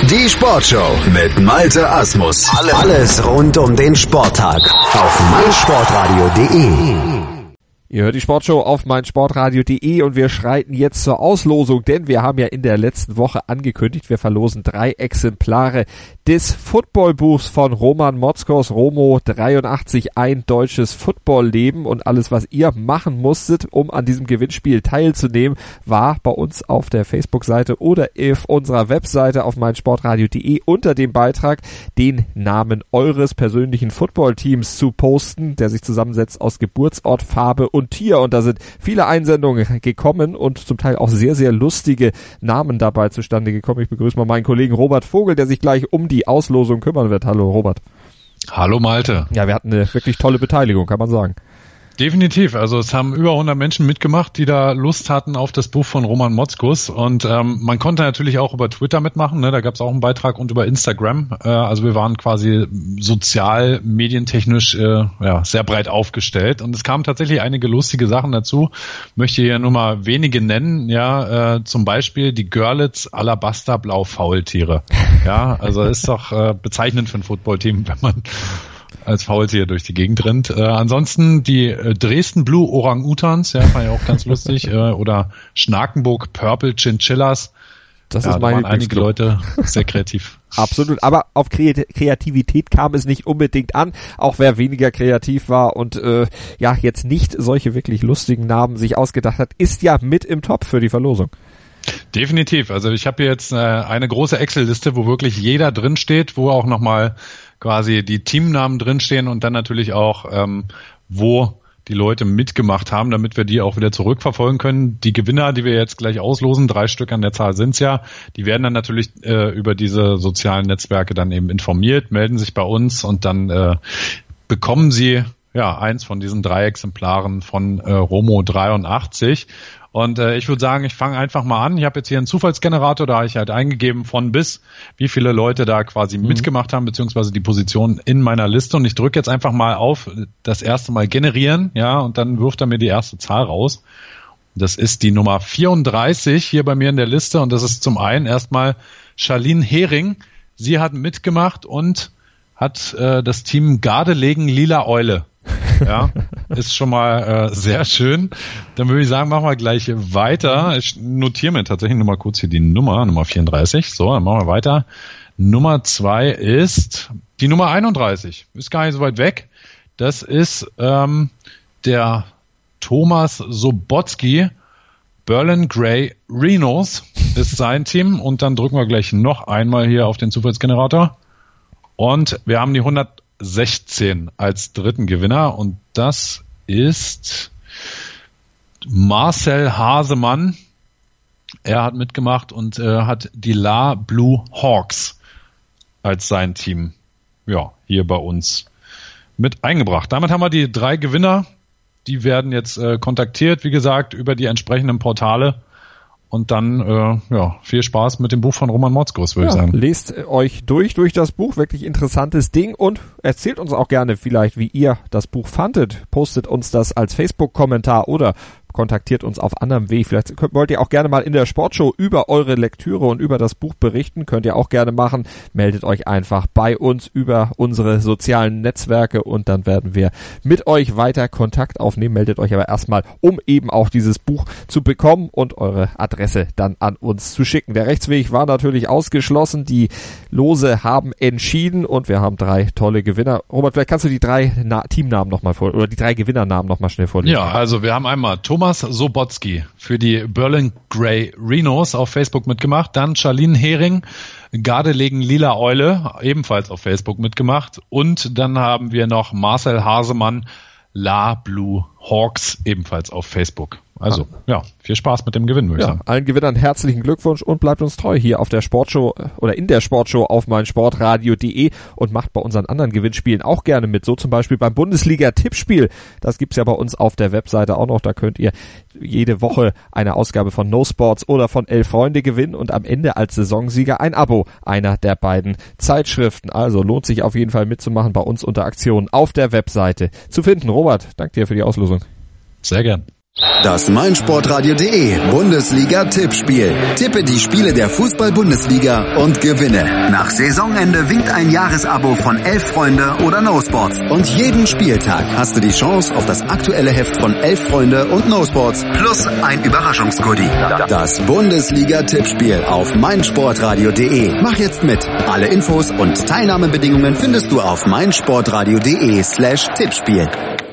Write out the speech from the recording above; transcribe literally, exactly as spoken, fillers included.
Die Sportshow mit Malte Asmus. Alles rund um den Sporttag auf meinsportradio punkt de. Ihr hört die Sportshow auf meinsportradio punkt de und wir schreiten jetzt zur Auslosung, denn wir haben ja in der letzten Woche angekündigt, wir verlosen drei Exemplare des Footballbuchs von Roman Motzkos, Romo dreiundachtzig, ein deutsches Footballleben, und alles, was ihr machen musstet, um an diesem Gewinnspiel teilzunehmen, war bei uns auf der Facebook-Seite oder auf unserer Webseite auf meinsportradio punkt de unter dem Beitrag den Namen eures persönlichen Footballteams zu posten, der sich zusammensetzt aus Geburtsort, Farbe und Tier, und da sind viele Einsendungen gekommen und zum Teil auch sehr, sehr lustige Namen dabei zustande gekommen. Ich begrüße mal meinen Kollegen Robert Vogel, der sich gleich um die Auslosung kümmern wird. Hallo Robert. Hallo Malte. Ja, wir hatten eine wirklich tolle Beteiligung, kann man sagen. Definitiv, also es haben über hundert Menschen mitgemacht, die da Lust hatten auf das Buch von Roman Motzkos, und ähm, man konnte natürlich auch über Twitter mitmachen, ne? Da gab es auch einen Beitrag, und über Instagram, äh, also wir waren quasi sozial, medientechnisch äh, ja, sehr breit aufgestellt, und es kamen tatsächlich einige lustige Sachen dazu, möchte hier nur mal wenige nennen, ja, äh, zum Beispiel die Görlitz Alabaster Blau Faultiere, ja, also ist doch äh, bezeichnend für ein Footballteam, wenn man als Faultier durch die Gegend rennt. Äh, ansonsten die äh, Dresden Blue Orang-Utans, ja, fand ich auch ganz lustig, äh, oder Schnakenburg Purple Chinchillas. Das ja, ist da meine waren einige Leute sehr kreativ. Absolut, aber auf Kreativität kam es nicht unbedingt an, auch wer weniger kreativ war und äh, ja jetzt nicht solche wirklich lustigen Namen sich ausgedacht hat, ist ja mit im Topf für die Verlosung. Definitiv, also ich habe hier jetzt äh, eine große Excel-Liste, wo wirklich jeder drin steht, wo auch nochmal quasi die Teamnamen drinstehen und dann natürlich auch, ähm, wo die Leute mitgemacht haben, damit wir die auch wieder zurückverfolgen können. Die Gewinner, die wir jetzt gleich auslosen, drei Stück an der Zahl sind's ja, die werden dann natürlich äh, über diese sozialen Netzwerke dann eben informiert, melden sich bei uns, und dann äh, bekommen sie ja eins von diesen drei Exemplaren von äh, Romo dreiundachtzig. Und äh, ich würde sagen, ich fange einfach mal an. Ich habe jetzt hier einen Zufallsgenerator, da habe ich halt eingegeben von bis, wie viele Leute da quasi mhm. mitgemacht haben, beziehungsweise die Position in meiner Liste. Und ich drücke jetzt einfach mal auf das erste Mal generieren, ja, und dann wirft er mir die erste Zahl raus. Das ist die Nummer vierunddreißig hier bei mir in der Liste, und das ist zum einen erstmal Charlene Hering. Sie hat mitgemacht und hat äh, das Team Gardelegen Lila Eule. Ja, ist schon mal äh, sehr schön. Dann würde ich sagen, machen wir gleich weiter. Ich notiere mir tatsächlich nur mal kurz hier die Nummer, Nummer vierunddreißig. So, dann machen wir weiter. Nummer zwei ist die Nummer einunddreißig. Ist gar nicht so weit weg. Das ist ähm, der Thomas Sobotzky. Berlin Grey Rhinos ist sein Team. Und dann drücken wir gleich noch einmal hier auf den Zufallsgenerator. Und wir haben die hundertsechzehn als dritten Gewinner, und das ist Marcel Hasemann. Er hat mitgemacht und äh, hat die La Blue Hawks als sein Team, ja, hier bei uns mit eingebracht. Damit haben wir die drei Gewinner. Die werden jetzt äh, kontaktiert, wie gesagt, über die entsprechenden Portale. Und dann, äh, ja, viel Spaß mit dem Buch von Roman Motzkos, würde ja, ich sagen. Lest euch durch, durch das Buch, wirklich interessantes Ding, und erzählt uns auch gerne vielleicht, wie ihr das Buch fandet. Postet uns das als Facebook-Kommentar oder kontaktiert uns auf anderem Weg. Vielleicht könnt, wollt ihr auch gerne mal in der Sportshow über eure Lektüre und über das Buch berichten. Könnt ihr auch gerne machen. Meldet euch einfach bei uns über unsere sozialen Netzwerke, und dann werden wir mit euch weiter Kontakt aufnehmen. Meldet euch aber erstmal, um eben auch dieses Buch zu bekommen und eure Adresse dann an uns zu schicken. Der Rechtsweg war natürlich ausgeschlossen. Die Lose haben entschieden, und wir haben drei tolle Gewinner. Robert, vielleicht kannst du die drei Na- Teamnamen nochmal vor, oder die drei Gewinnernamen nochmal schnell vorlesen. Ja, also wir haben einmal Thomas Sobotzky für die Berlin Grey Rhinos auf Facebook mitgemacht, dann Charlene Hering, Gardelegen Lila Eule, ebenfalls auf Facebook mitgemacht, und dann haben wir noch Marcel Hasemann, La Blue Hawks, ebenfalls auf Facebook. Also, ja, viel Spaß mit dem Gewinn, würde ich ja, sagen. Allen Gewinnern herzlichen Glückwunsch und bleibt uns treu hier auf der Sportshow oder in der Sportshow auf meinsportradio punkt de und macht bei unseren anderen Gewinnspielen auch gerne mit. So zum Beispiel beim Bundesliga-Tippspiel. Das gibt's ja bei uns auf der Webseite auch noch. Da könnt ihr jede Woche eine Ausgabe von No Sports oder von Elf Freunde gewinnen und am Ende als Saisonsieger ein Abo einer der beiden Zeitschriften. Also lohnt sich auf jeden Fall mitzumachen, bei uns unter Aktionen auf der Webseite zu finden. Robert, danke dir für die Auslosung. Sehr gern. Das meinsportradio.de Bundesliga-Tippspiel. Tippe die Spiele der Fußball-Bundesliga und gewinne. Nach Saisonende winkt ein Jahresabo von Elf Freunde oder No Sports. Und jeden Spieltag hast du die Chance auf das aktuelle Heft von Elf Freunde und No Sports plus ein Überraschungsgoodie. Das Bundesliga-Tippspiel auf meinsportradio.de. Mach jetzt mit. Alle Infos und Teilnahmebedingungen findest du auf meinsportradio.de slash Tippspiel.